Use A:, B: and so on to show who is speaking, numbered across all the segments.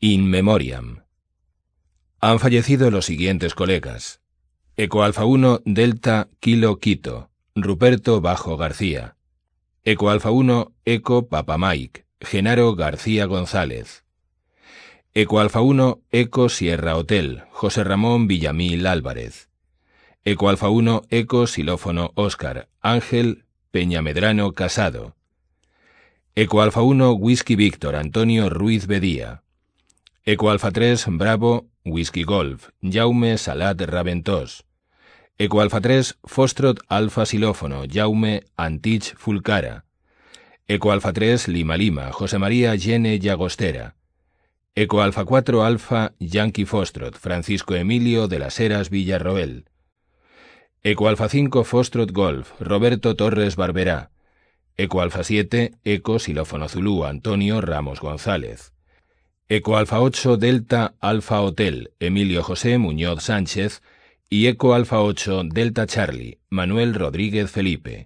A: In memoriam. Han fallecido los siguientes colegas: Eco Alfa 1 Delta Kilo Quito, Ruperto Bajo García. Eco Alfa 1 Eco Papa Mike, Genaro García González. Eco Alfa 1 Eco Sierra Hotel, José Ramón Villamil Álvarez. Eco Alfa 1 Eco Xilófono Óscar, Ángel Peñamedrano Casado. Eco Alfa 1 Whisky Víctor, Antonio Ruiz Bedía. Eco Alfa 3 Bravo Whisky Golf, Jaume Salat Raventós. Eco Alfa 3 Foxtrot Alfa Xilófono, Jaume Antich Fulcara. Eco Alfa 3 Lima Lima, José María Yene Llagostera. Eco Alfa 4 Alfa Yankee Foxtrot, Francisco Emilio de las Heras Villarroel. Eco Alfa 5 Foxtrot Golf, Roberto Torres Barberá. Eco Alfa 7 Eco Xilófono Zulú, Antonio Ramos González. Eco Alfa 8 Delta Alfa Hotel, Emilio José Muñoz Sánchez. Y Eco Alfa 8 Delta Charlie, Manuel Rodríguez Felipe.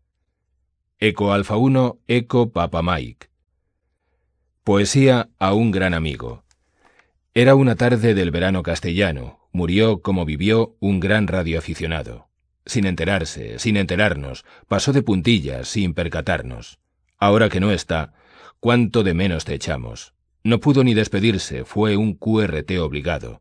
A: Eco Alfa 1 Eco Papa Mike. Poesía a un gran amigo. Era una tarde del verano castellano. Murió como vivió un gran radioaficionado. Sin enterarse, sin enterarnos, pasó de puntillas sin percatarnos. Ahora que no está, cuánto de menos te echamos. No pudo ni despedirse, fue un QRT obligado.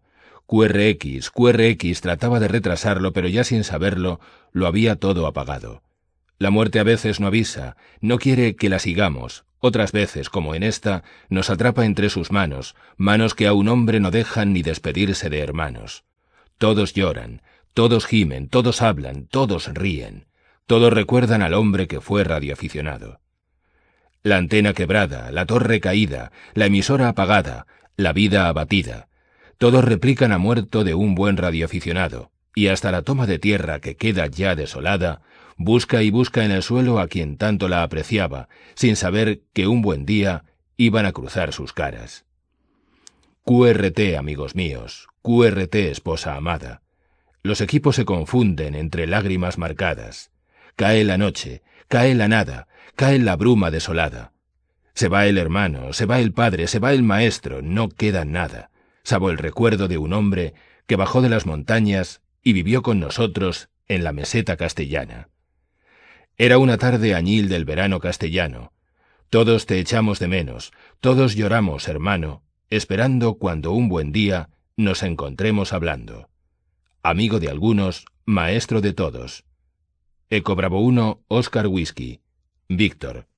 A: QRX trataba de retrasarlo, pero ya sin saberlo, lo había todo apagado. La muerte a veces no avisa, no quiere que la sigamos. Otras veces, como en esta, nos atrapa entre sus manos, manos que a un hombre no dejan ni despedirse de hermanos. Todos lloran, todos gimen, todos hablan, todos ríen. Todos recuerdan al hombre que fue radioaficionado. La antena quebrada, la torre caída, la emisora apagada, la vida abatida. Todos replican a muerto de un buen radioaficionado, y hasta la toma de tierra que queda ya desolada, busca y busca en el suelo a quien tanto la apreciaba, sin saber que un buen día iban a cruzar sus caras. QRT, amigos míos, QRT, esposa amada. Los equipos se confunden entre lágrimas marcadas. Cae la noche, cae la nada, cae la bruma desolada. Se va el hermano, se va el padre, se va el maestro, no queda nada, salvo el recuerdo de un hombre que bajó de las montañas y vivió con nosotros en la meseta castellana. Era una tarde añil del verano castellano. Todos te echamos de menos, todos lloramos, hermano, esperando cuando un buen día nos encontremos hablando. Amigo de algunos, maestro de todos. Eco Bravo 1 Oscar Whisky, Víctor.